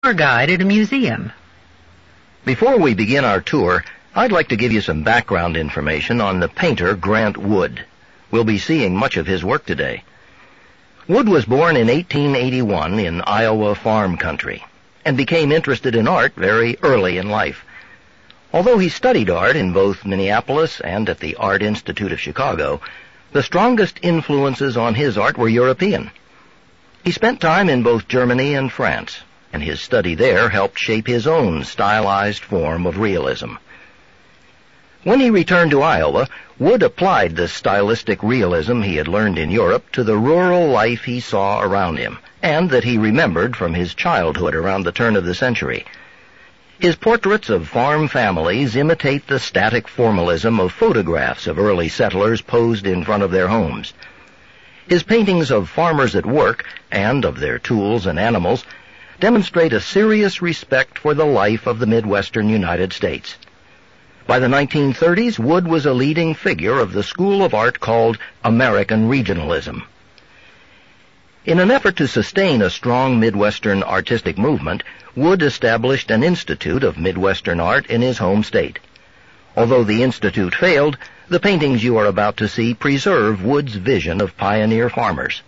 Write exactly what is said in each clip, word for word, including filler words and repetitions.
tour guide at a museum. Before we begin our tour, I'd like to give you some background information on the painter Grant Wood. We'll be seeing much of his work today. Wood was born in eighteen eighty-one in Iowa farm country and became interested in art very early in life. Although he studied art in both Minneapolis and at the Art Institute of Chicago, the strongest influences on his art were European. He spent time in both Germany and France, and his study there helped shape his own stylized form of realism. When he returned to Iowa, Wood applied the stylistic realism he had learned in Europe to the rural life he saw around him, and that he remembered from his childhood around the turn of the century. His portraits of farm families imitate the static formalism of photographs of early settlers posed in front of their homes. His paintings of farmers at work and of their tools and animals demonstrate a serious respect for the life of the Midwestern United States. By the nineteen thirties, Wood was a leading figure of the school of art called American Regionalism. In an effort to sustain a strong Midwestern artistic movement, Wood established an Institute of Midwestern Art in his home state. Although the institute failed, the paintings you are about to see preserve Wood's vision of pioneer farmers.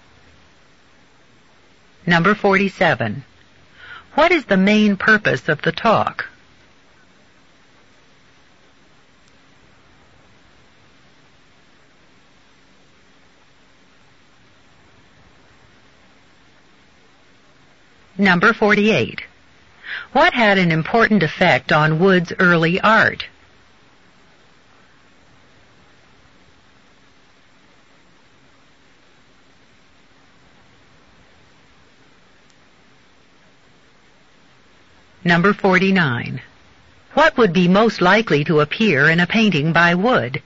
Number forty-seven. What is the main purpose of the talk? Number forty-eight. What had an important effect on Wood's early art? Number forty-nine. What would be most likely to appear in a painting by Wood?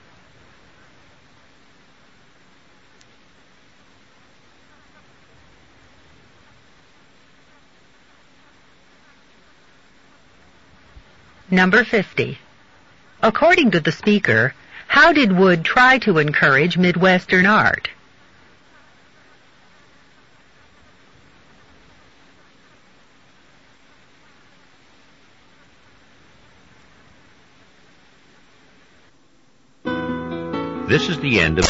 Number fifty. According to the speaker, how did Wood try to encourage Midwestern art? This is the end of